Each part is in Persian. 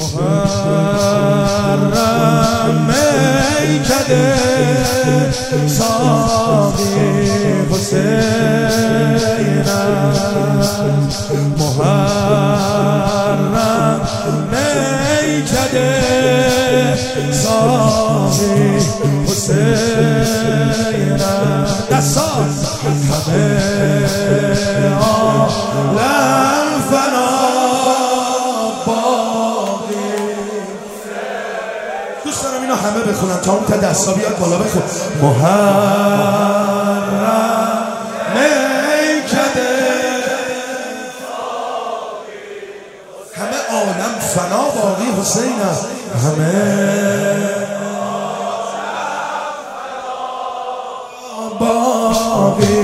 محرم میکده ساقی حسینم محرم میکده ساقی حسینم دستان همه عالم فنا باقی. دوست دارم اینو همه بخونن تا اون تا دستا بیاد بالا بخون. محرم میکده همه عالم فنا باقی حسینم همه باقی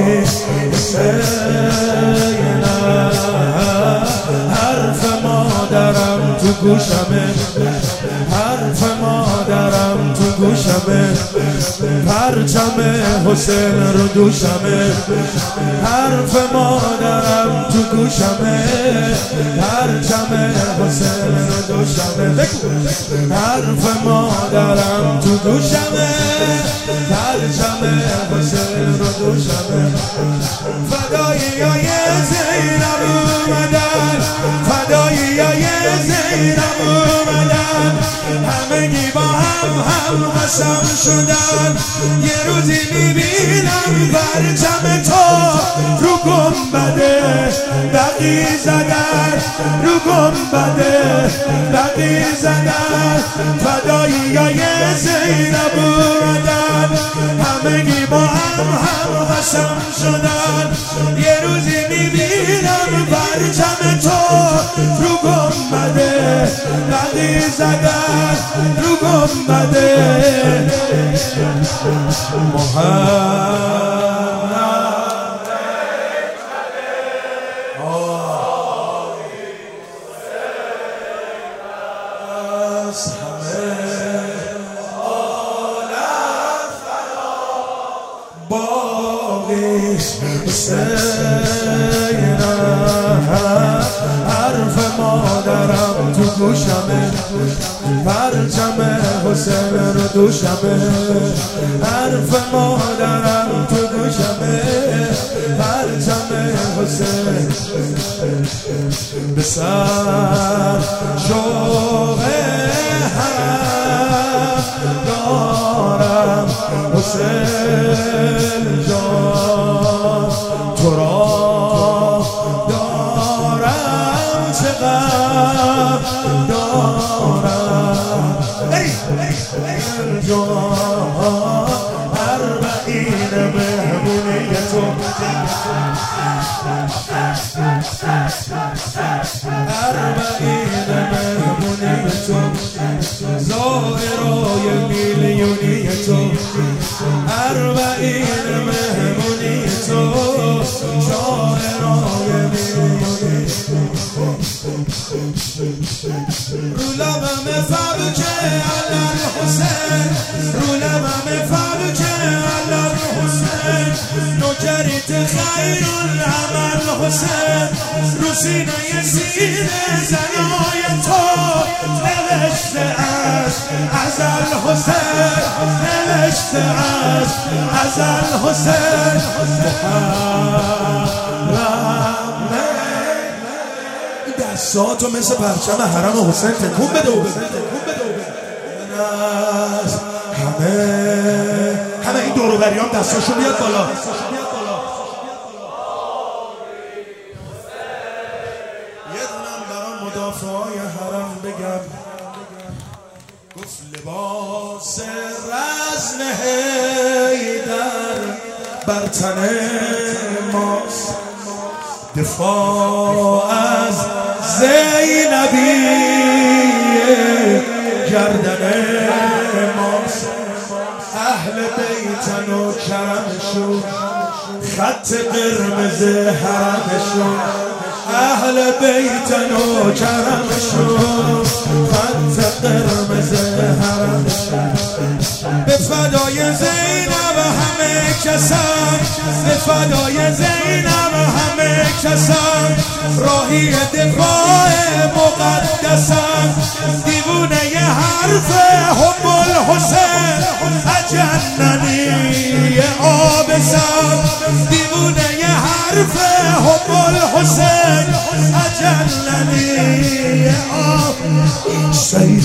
حسینم حرف مادرم تو گوشمه حرف مادرم تو گوشمه پرچم حسین رو دوشمه حرف مادرم تو گوشمه پرچم حسین رو دوشمه حرف مادرم تو گوشمه پرچم حسین رو دوشمه فدایی های زینب اومدن فدایی های زینب اومدن همگی با هم قسم شدن یه روزی میبینم پرچم تو رو گنبده بقی زدن رو گنبده بقی زدن فدایی های زینب اومدن همگی با هم قسم شدن یه روزی میبینم پرچم تو رو گنبده بقی زدن رو گنبده حرف مادرم تو گوشمه پرچم حسین رو دوشمه حرف مادرم تو گوشمه پرچم حسین به سر شوق حرم دارم حسین جان تو را دارم چقدر دارم جان اربعین مهمونی تو اربعین مهمونی تو زائرای میلیونی تو اربعین مهمونی تو زائرای میلیونی رو لبم فبک الحسین رو لبم فبک الحسین نوکریت خیر العمل حسین رو سینه زنای تو نوشته است ازل حسین نوشته است ازل حسین دستاتو مثل پرچم حرم حسین تکون بده و همه این دوروبریان دستاشو بیاد بالا. یه دونم برام مدافعای حرم بگم گفت لباس رزم حیدر بر تن ماست دفاع از زینبی گردن ماست اهل بیتن و کرمشون خط قرمز حرمشون اهل بیتن و کرمشون خط قرمز حرمشون به فدای زینب همه کسان به فدای زینب همه کسان راهی دفاع مقدسان بزن دیوونه ی حرف حب الحسین اجلنی say